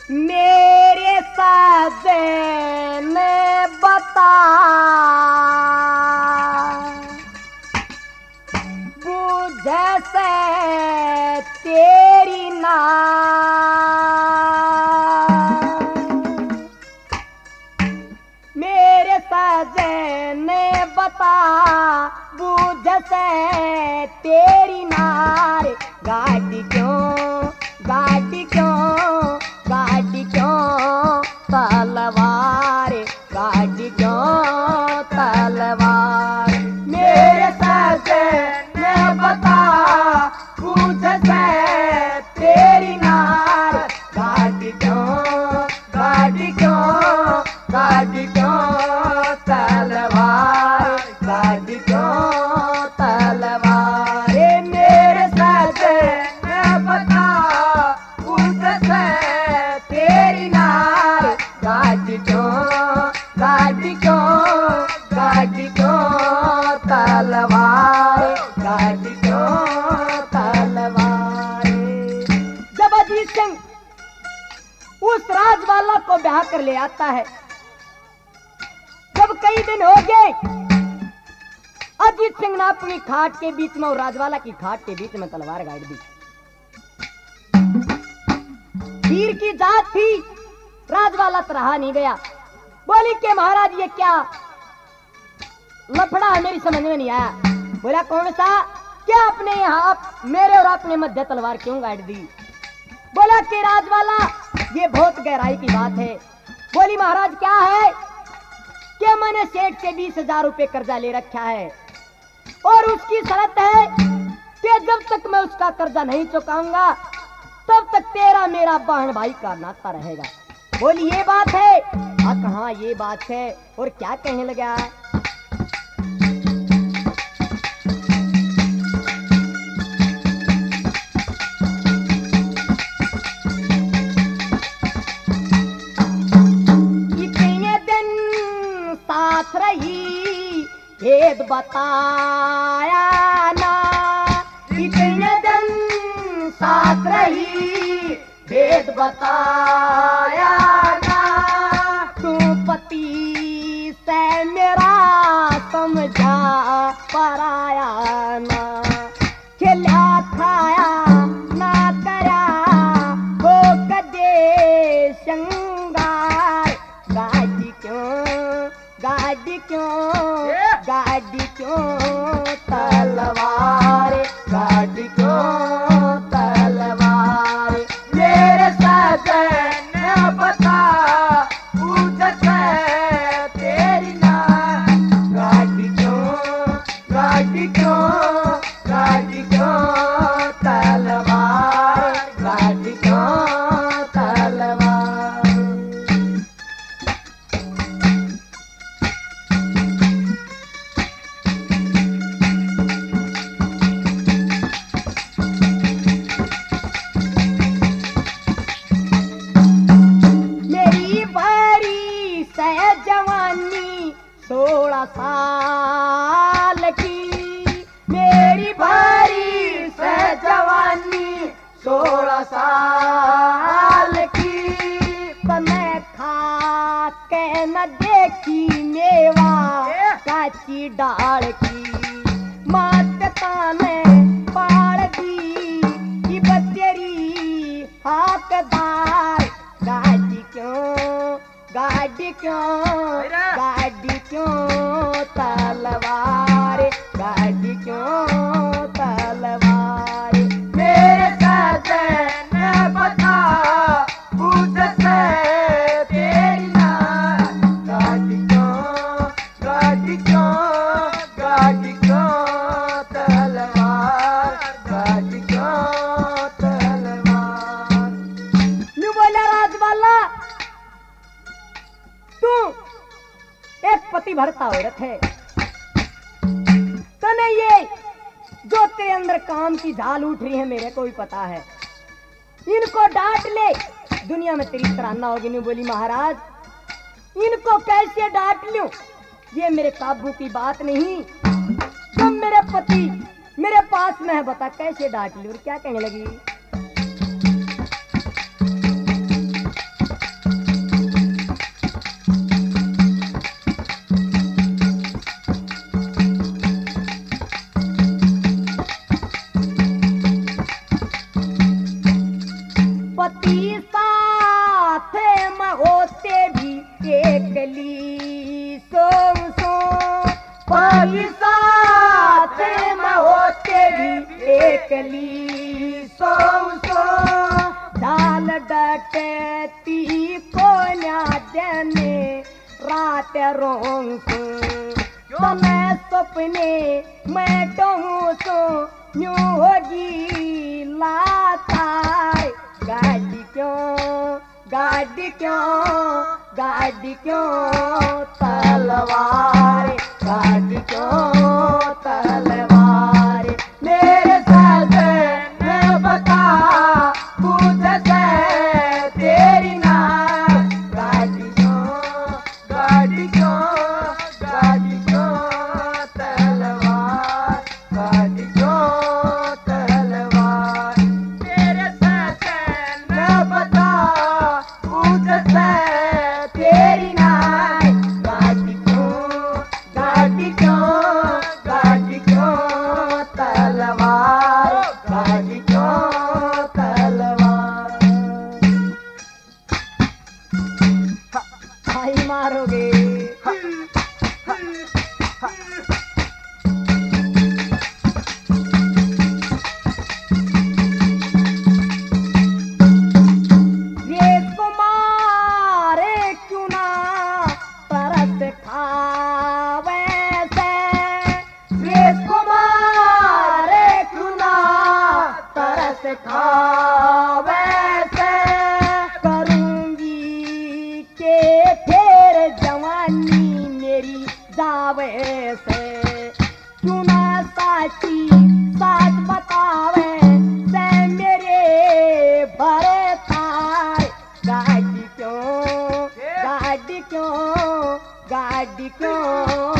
मेरे साजन बता बुझे से तेरी ना मेरे साजन बता बुझे से तेरी नार गाड़ी क्यों तलवार गाड़ी क्यों तलवार मेरे साजन बता बुझे से तेरी नार गाड़ी क्यों तलवार गाड़ी क्यों तलवार मेरे साजन बता बुझे से तेरी नार गाड़ी क्यों तलवार गाड़ी क्यों तलवार। जब अजीत सिंह उस राजवाला को ब्याह कर ले आता है, जब कई दिन हो गए, अजीत सिंह ने अपनी खाट के बीच में और राजवाला की खाट के बीच में तलवार गाड़ दी। वीर की जात थी, राजवाला तो रहा नहीं गया। बोली कि महाराज ये क्या लफड़ा है, मेरी समझ में नहीं आया। बोला कौन सा, क्या आपने यहाँ मेरे और अपने मध्य तलवार क्यों गाड़ दी? बोला कि राजवाला ये बहुत गहराई की बात है। बोली महाराज क्या है? कि मैंने सेठ से 20,000 रुपए कर्जा ले रखा है और उसकी शर्त है कि जब तक मैं उसका कर्जा नहीं चुकाऊंगा तब तक तेरा मेरा बहन भाई का नाता रहेगा। बोली ये बात है? हाँ ये बात है। और क्या कहने लगा? रही भेद बताया ना, इतने दिन साथ रही भेद बताया ना, तू पति से मेरा समझा पराया ना, खिला खाया ना करा हो कदे श्रृंगार गाड़ी क्यों तलवार गाड़ी क्यों तलवार मेरे साजन बता बुझे से तेरी नार गाड़ी क्यों तलवार गाड़ी क्यों तलवार। जवानी 16 साल की, मेरी भारी से जवानी 16 साल की, मैं खा के न देखी मेवा काची डाल की, माता ने पाड़ दी कि बतेरी हाकदार गाड़ी क्यों तलवार गाड़ी क्यों तलवार मेरे साजन बता बुझे से तेरी नार गाड़ी क्यों तलवार गाड़ी क्यों तलवार। न्यू बोला राजवाला तू एक पति भरता औरत है, तने ये जो तेरे अंदर काम की झाल उठ रही है मेरे को भी पता है, इनको डांट ले दुनिया में तेरी सराहना होगी। नहीं बोली महाराज इनको कैसे डांट लूं, ये मेरे काबू की बात नहीं, तुम मेरे पति मेरे पास में है, बता कैसे डांट लूं। क्या कहने लगी? सो झाल डकैती को न्यादने रात रोंग मैं सपने मैं कहूँ सो न्यू होगी लातार गाड़ी क्यों तलवार गाड़ी क्यों तलवार मेरे साथ मैं बता पूछ से तेरी नाम गाड़ी क्यों तलवार गाड़ी क्यों तलवार तेरे साथ मैं बता पूछ से तेरी नाम गाड़ी क्यों तलवार गाड़ी क्यों तलवार भाई मारोगे ये कुमारे क्यों ना तरस खावे से ये कुमारे क्यों ना तरस खावे से करूंगी के फिर जवानी मेरी जावे से क्यों ना साची साच बतावे से मेरे भरे थार गाड़ी क्यों